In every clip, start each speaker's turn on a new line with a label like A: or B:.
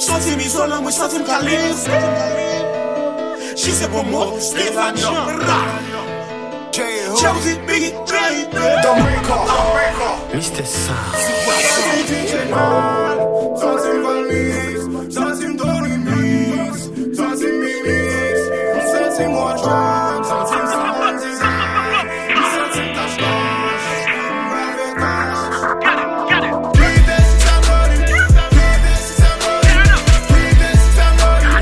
A: Senti mi sola, moi senti me calice. She said pour moi, Stéphane Chelsea, Biggie, Dominica,
B: Mr. Sound.
A: Senti valise, senti Tony Mix, senti Minix, senti moi Trump, senti Saman Design, senti Tashkosh, avec Cash. Keep this somebody, keep this somebody, keep this somebody,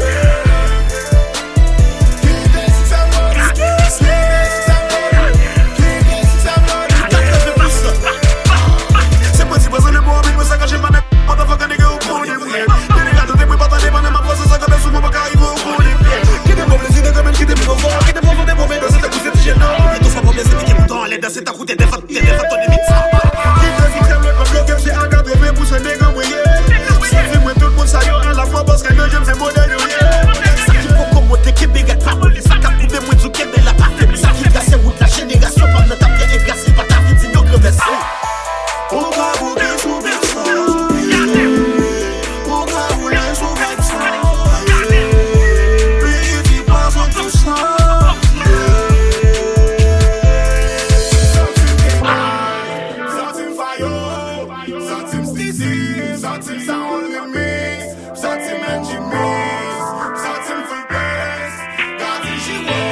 A: keep this somebody, keep this somebody, keep this somebody. C'est pas si besoin de moi, mais ça cache pas de motherfucker nigga au bout des pieds. Des niggas de moi pas des bonnes ma place ça comme sous moi pas arriver au bout des pieds. Qui des mauvais idées comme qui des mauvais, qui des mauvais des mauvais, c'est ta couche de gênant. Et tout ça pour bien c'est qui bouton les dans c'est ta coûte des fois ton limite. Qui te dit que le bloqué c'est à garder mais pour ce nigga moyen. C'est moi tout le monde ça y à la fois parce que j'aime ces modèles. Ça qui faut comme monter Québec pas ça cap couper moi tout Québec la partie. Ça qui casse route la génération pas notre taper et gasser pas ta vie c'est donc le best. On va bouger sous le sol. On va rouler sous le sol. Puis tu passes en tout ça. Satim Fayo, Satim Stizy, Satim Sound Limits, Satim Engineers, Satim Freebase, Gati Jiwo.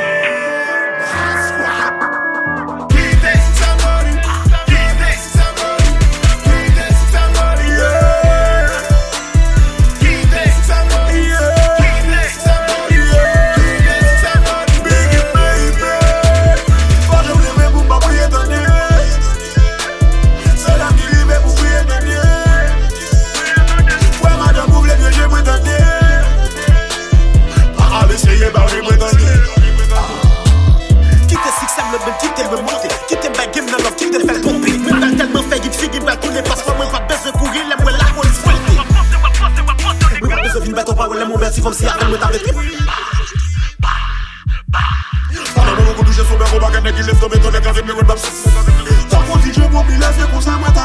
A: Keep this somebody, keep this somebody, keep this somebody, yeah. Keep this somebody, yeah. Keep this somebody, yeah. Keep this somebody, Biggie baby. Pas de rêver pour pas prier ton nez. C'est la qui rêve pour prier ton nez. Ouais madame vous voulez bien j'ai prétendu. Pas à essayer par les prétendus. Quitte six ça me quitte me monter. Quitte ma game dans l'off, quitte faire pomper. Mon dans tellement fait qu'il figue va couler parce que moi pas besoin de courir, la moi la police fighter. Moi pas besoin de battre pas ouais mon versi comme si après me t'avait. Para no toucher son verre au bac qui laisse tomber ton écrasé mes web. Tant qu'on dit je m'oublie là c'est pour ça moi